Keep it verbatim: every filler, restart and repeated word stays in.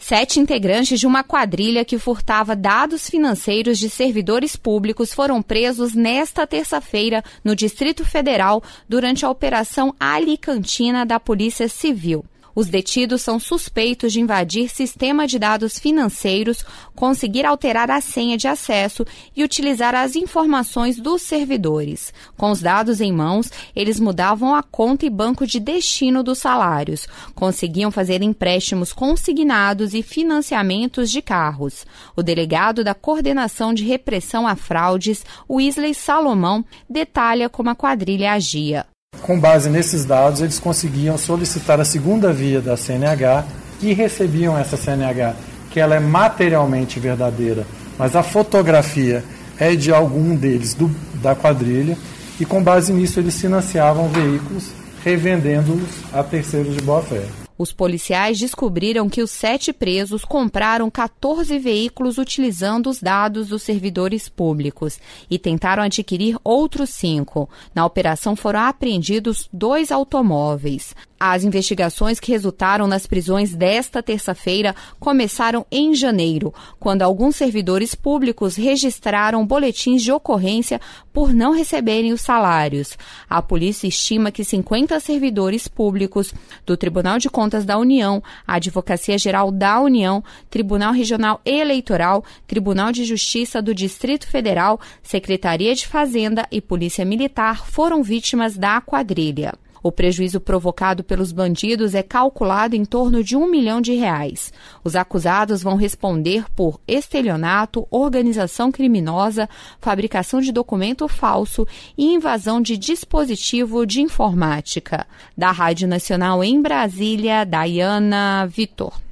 Sete integrantes de uma quadrilha que furtava dados financeiros de servidores públicos foram presos nesta terça-feira no Distrito Federal durante a Operação Alicantina da Polícia Civil. Os detidos são suspeitos de invadir sistema de dados financeiros, conseguir alterar a senha de acesso e utilizar as informações dos servidores. Com os dados em mãos, eles mudavam a conta e banco de destino dos salários, conseguiam fazer empréstimos consignados e financiamentos de carros. O delegado da Coordenação de Repressão a Fraudes, Wesley Salomão, detalha como a quadrilha agia. Com base nesses dados, eles conseguiam solicitar a segunda via da C N H e recebiam essa C N H, que ela é materialmente verdadeira, mas a fotografia é de algum deles do, da quadrilha, e com base nisso eles financiavam veículos, revendendo-os a terceiros de boa-fé. Os policiais descobriram que os sete presos compraram quatorze veículos utilizando os dados dos servidores públicos e tentaram adquirir outros cinco. Na operação foram apreendidos dois automóveis. As investigações que resultaram nas prisões desta terça-feira começaram em janeiro, quando alguns servidores públicos registraram boletins de ocorrência por não receberem os salários. A polícia estima que cinquenta servidores públicos do Tribunal de Contas da União, Advocacia Geral da União, Tribunal Regional Eleitoral, Tribunal de Justiça do Distrito Federal, Secretaria de Fazenda e Polícia Militar foram vítimas da quadrilha. O prejuízo provocado pelos bandidos é calculado em torno de um milhão de reais. Os acusados vão responder por estelionato, organização criminosa, fabricação de documento falso e invasão de dispositivo de informática. Da Rádio Nacional em Brasília, Daiana Vitor.